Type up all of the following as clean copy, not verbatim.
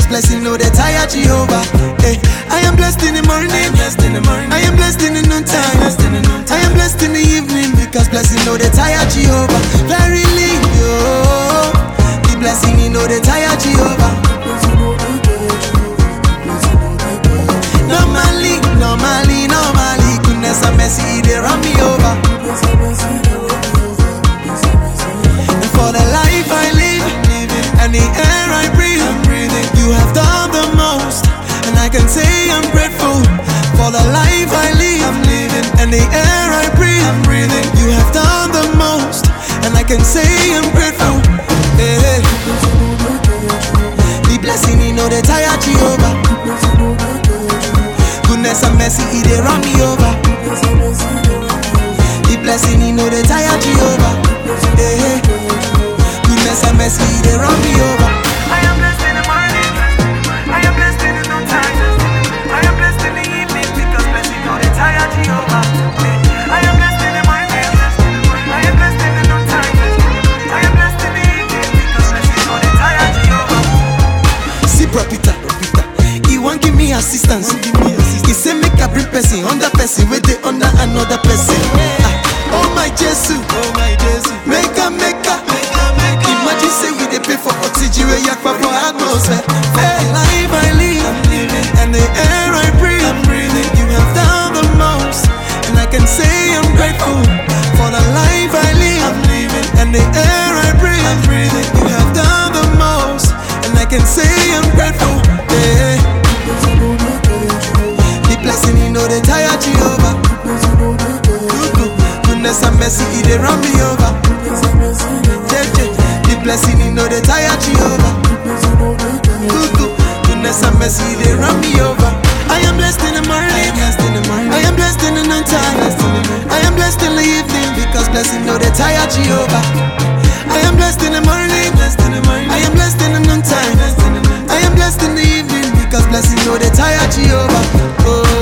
because blessing know they tire Jehovah. Hey, I am blessed in the morning, I am blessed in the noontime, I am blessed in the evening because blessing know they tire Jehovah. Verily, yo, the blessing you know they tire Jehovah. Normally, goodness and mercy they run me over. And for the life I live, and the air I breathe, you have done the most, and I can say I'm grateful. For the life I live, and the air I breathe, you have done the most, and I can say I'm grateful. Hey. The blessing you know they tire Jehovah. Goodness and mercy, they run me over. The blessing, you know they tire Jehovah. Hey. Goodness and mercy, they run me over. I am blessed in the morning, I am blessed in the noontime, I am blessed in the evening because blessing, know they tire Jehovah. I am blessed in the morning, I am blessed in the noontime, I am blessed in the evening because blessing, know they tire Jehovah. See, Peter, he won't give me assistance. He say make a bring person, under person, wait they under another person. Oh my Jesus, make a. Imagine say we they pay for oxygen where you for atmosphere. Hey, life I live, and the air I breathe, you have done the most, and I can say I'm grateful. For the life I live, and the air I breathe, you have done the most, and I can say I'm grateful. Hey. Blessing, you know they tire Jehovah. Goodness and mercy, they run me over. The blessing, you know they tire Jehovah. Goodness and mercy, they run me over. I am blessed in the morning, I am blessed in the noontime, I am blessed in the evening because blessing, know they tire Jehovah. I am blessed in the morning, I am blessed in the noontime, I am blessed in the evening because blessing, know they tire Jehovah.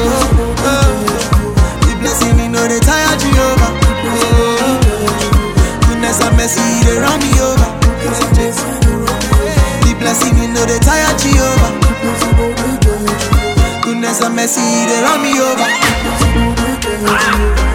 The blessing, you know they tire Jehovah. Goodness and mercy, they run me over. The blessing, you know they tire Jehovah. Goodness and mercy, they run me over.